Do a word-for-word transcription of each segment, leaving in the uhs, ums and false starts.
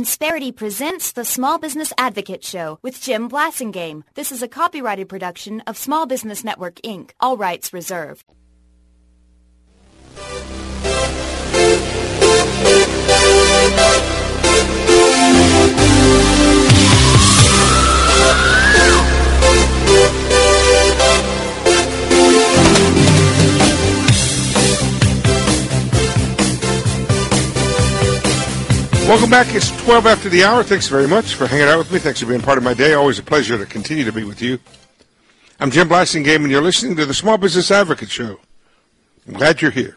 Insperity presents the Small Business Advocate Show with Jim Blasingame. This is a copyrighted production of Small Business Network, Incorporated. All rights reserved. Welcome back. It's twelve after the hour. Thanks very much for hanging out with me. Thanks for being part of my day. Always a pleasure to continue to be with you. I'm Jim Blasingame, and you're listening to the Small Business Advocate Show. I'm glad you're here.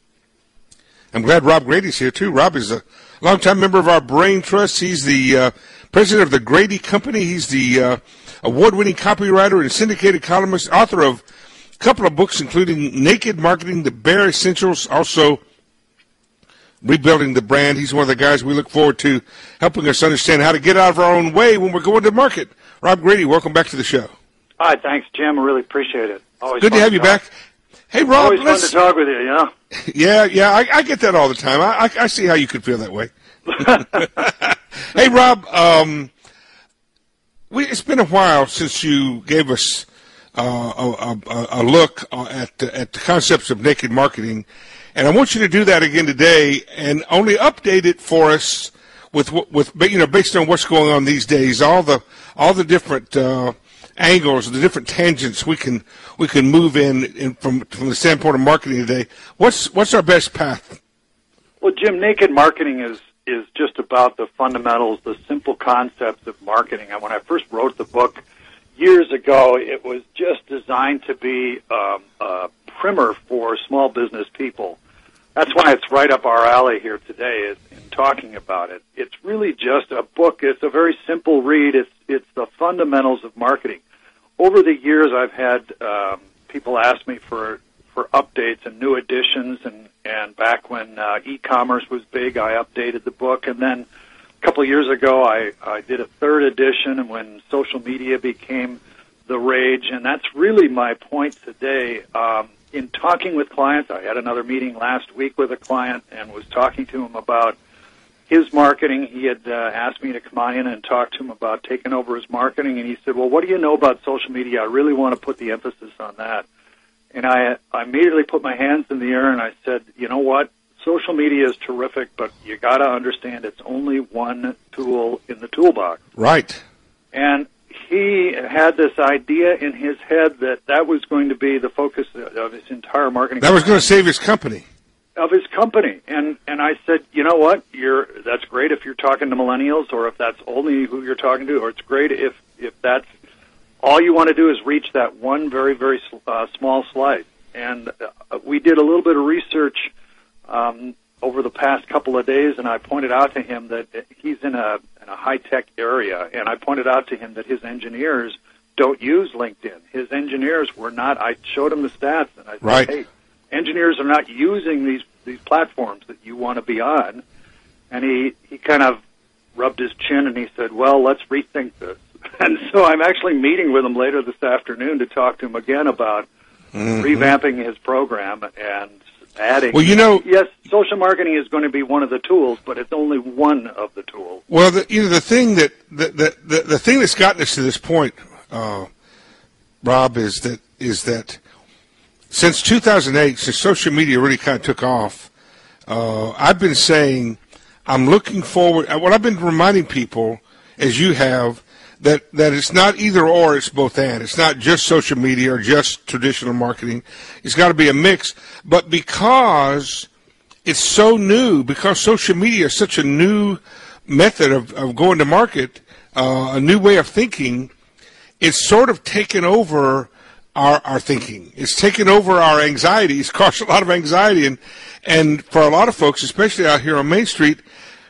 I'm glad Rob Grady's here, too. Rob is a longtime member of our Brain Trust. He's the uh, president of the Grady Company. He's the uh, award-winning copywriter and syndicated columnist, author of a couple of books, including Naked Marketing, The Bare Essentials, also Rebuilding the Brand. He's one of the guys we look forward to helping us understand how to get out of our own way when we're going to market. Rob Grady, welcome back to the show. Hi, thanks, Jim. I really appreciate it. Always good to have you talk. back. Hey, Rob. Always let's... fun to talk with you, you know? Yeah, yeah, I, I get that all the time. I, I, I see how you could feel that way. Hey, Rob, um, we, it's been a while since you gave us uh, a, a, a look at the, at the concepts of naked marketing. And I want you to do that again today, and only update it for us with with you know based on what's going on these days, all the all the different uh, angles, the different tangents we can we can move in, in from from the standpoint of marketing today. What's what's our best path? Well, Jim, naked marketing is is just about the fundamentals, the simple concepts of marketing. And when I first wrote the book years ago, it was just designed to be um, a primer for small business people. That's why it's right up our alley here today is in talking about it. It's really just a book. It's a very simple read. It's it's the fundamentals of marketing. Over the years, I've had um, people ask me for, for updates and new editions, and, and back when uh, e-commerce was big, I updated the book. And then a couple of years ago, I, I did a third edition, and when social media became the rage, and that's really my point today. Um, In talking with clients, I had another meeting last week with a client and was talking to him about his marketing. He had uh, asked me to come on in and talk to him about taking over his marketing, and he said, well, what do you know about social media? I really want to put the emphasis on that. And I, I immediately put my hands in the air and I said, you know what? Social media is terrific, but you got to understand it's only one tool in the toolbox. Right. And he had this idea in his head that that was going to be the focus of his entire marketing. That was going to save his company. Of his company. And and I said, you know what? You're that's great if you're talking to millennials, or if that's only who you're talking to, or it's great if, if that's all you want to do is reach that one very, very uh, small slice. And uh, we did a little bit of research um, over the past couple of days, and I pointed out to him that he's in a in a high-tech area, and I pointed out to him that his engineers don't use LinkedIn. His engineers were not, I showed him the stats, and I said, right. hey, engineers are not using these, these platforms that you want to be on. And he, he kind of rubbed his chin, and he said, well, let's rethink this. And so I'm actually meeting with him later this afternoon to talk to him again about mm-hmm. revamping his program and adding. Well, you know, yes, social marketing is going to be one of the tools, but it's only one of the tools. Well, the, you know, the thing that the, the the the thing that's gotten us to this point, uh, Rob, is that is that since two thousand eight, since social media really kind of took off, uh, I've been saying I'm looking forward. What I've been reminding people, as you have, that that it's not either or, it's both and. It's not just social media or just traditional marketing. It's got to be a mix. But because it's so new, because social media is such a new method of, of going to market, uh, a new way of thinking, it's sort of taken over our, our thinking. It's taken over our anxiety. It's caused a lot of anxiety. And, and for a lot of folks, especially out here on Main Street.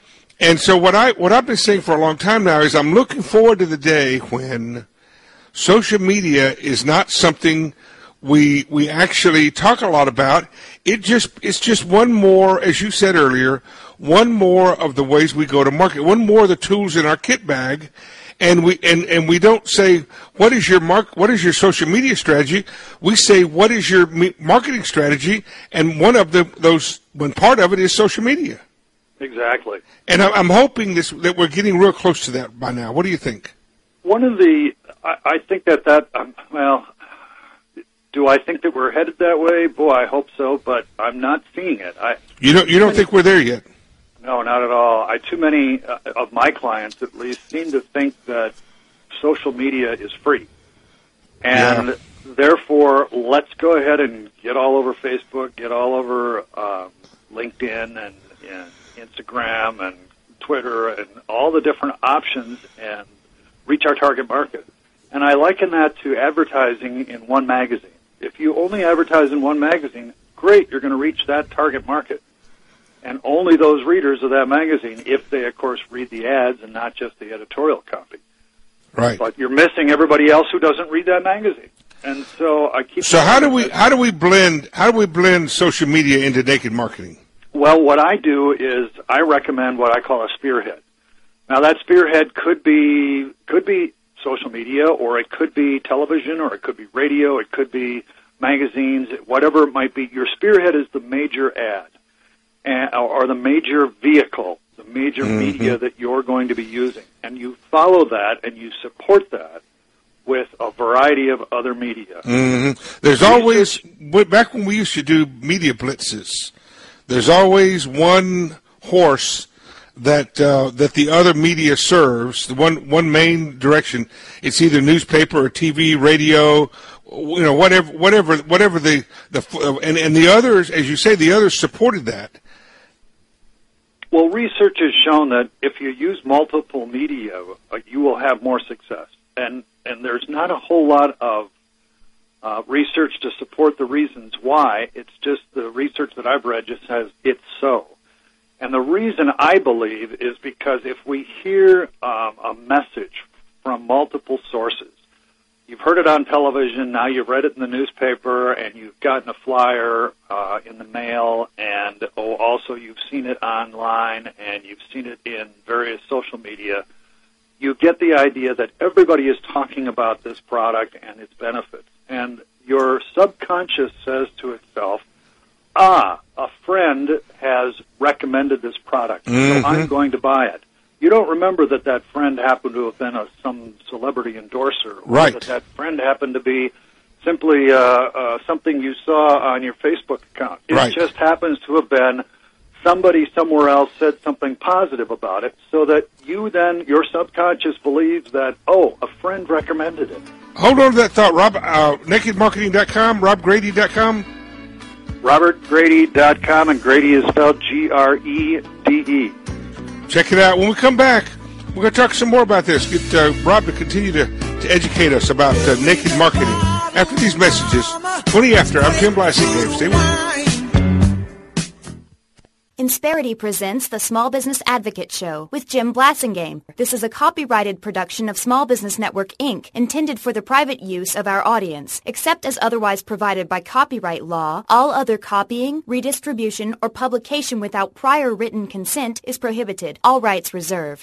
And so what, I, what I've been saying for a long time now is I'm looking forward to the day when social media is not something we we actually talk a lot about. It just it's just one more, as you said earlier, one more of the ways we go to market, one more of the tools in our kit bag. And we and, and we don't say what is your mark what is your social media strategy. We say what is your marketing strategy, and one of the those one part of it is social media. Exactly. And I'm hoping this, that we're getting real close to that by now. What do you think? One of the, I, I think that that, um, well, do I think that we're headed that way? Boy, I hope so, but I'm not seeing it. I, you don't, you don't think we're there yet? No, not at all. I, too many uh, of my clients, at least, seem to think that social media is free. And yeah. therefore, let's go ahead and get all over Facebook, get all over uh, LinkedIn and, and Instagram and Twitter and all the different options and reach our target market. And I liken that to advertising in one magazine. If you only advertise in one magazine, great, you're going to reach that target market. And only those readers of that magazine, if they, of course, read the ads and not just the editorial copy. Right. But you're missing everybody else who doesn't read that magazine. And so I keep. So how do we how do we blend how do we blend social media into Naked Marketing? Well, what I do is I recommend what I call a spearhead. Now, that spearhead could be could be social media, or it could be television, or it could be radio, it could be magazines, whatever it might be. Your spearhead is the major ad, and, or the major vehicle, the major mm-hmm. media that you're going to be using. And you follow that and you support that with a variety of other media. Mm-hmm. There's always, back when we used to do media blitzes, there's always one horse that uh, that the other media serves, the one one main direction. It's either newspaper or T V, radio, you know, whatever whatever whatever the the and and the others, as you say, the others supported that. Well, research has shown that if you use multiple media, uh, you will have more success. And and there's not a whole lot of uh, research to support the reasons why. It's just the research that I've read just says it's so. And the reason I believe is because if we hear um, a message from multiple sources, you've heard it on television, now you've read it in the newspaper, and you've gotten a flyer uh, in the mail, and oh, also you've seen it online, and you've seen it in various social media, you get the idea that everybody is talking about this product and its benefits. And your subconscious says to itself, ah, a friend has recommended this product, mm-hmm. so I'm going to buy it. You don't remember that that friend happened to have been a, some celebrity endorser, or right. that that friend happened to be simply uh, uh, something you saw on your Facebook account. It right. just happens to have been somebody somewhere else said something positive about it, so that you then, your subconscious believes that, oh, a friend recommended it. Hold on to that thought, Rob. Uh, naked marketing dot com, rob grady dot com. robert grady dot com, and Grady is spelled G R E D E. Check it out. When we come back, we're going to talk some more about this. Get uh, Rob to continue to, to educate us about uh, naked marketing. After these messages, twenty after, I'm Jim Blasingame. Stay with me. Insperity presents the Small Business Advocate Show with Jim Blasingame. This is a copyrighted production of Small Business Network, Incorporated, intended for the private use of our audience. Except as otherwise provided by copyright law, all other copying, redistribution, or publication without prior written consent is prohibited. All rights reserved.